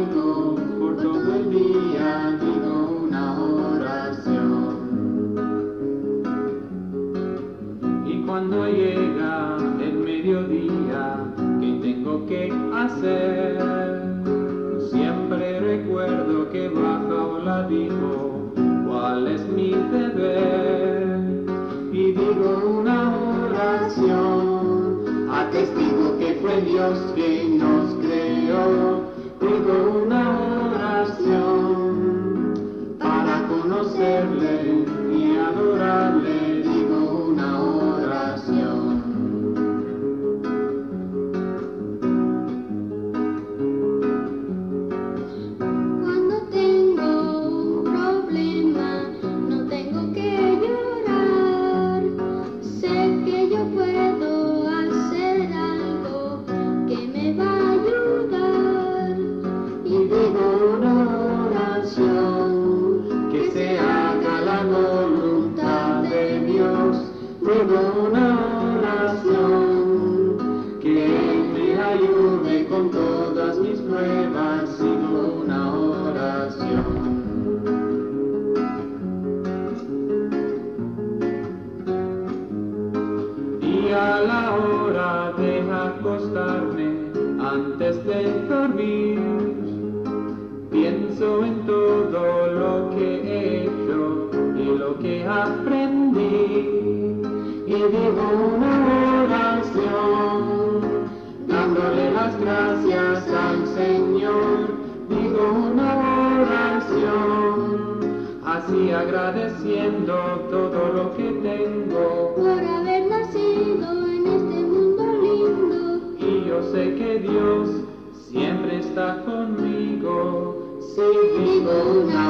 amigo, por todo el día digo una oración. Y cuando llega el mediodía, ¿qué tengo que hacer? Siempre recuerdo que bajo la digo, ¿cuál es mi deber? Y digo una oración, atestigo que fue Dios quien nos creó. Digo una oración, para conocerle y adorarle, digo una oración. Cuando tengo un problema, no tengo que llorar. Sé que yo puedo hacer algo que me va a ayudar. Y digo una oración, que se haga la voluntad de Dios. Digo una oración, que Él me ayude con todas mis pruebas. Digo una oración. Y a la hora de acostarme, antes de dormir, pienso en todo lo que he hecho y lo que aprendí. Y digo una oración, dándole las gracias al Señor. Digo una oración, así agradeciendo todo lo que tengo. Por haber nacido en este mundo lindo. Y yo sé que Dios siempre está conmigo. Si digo una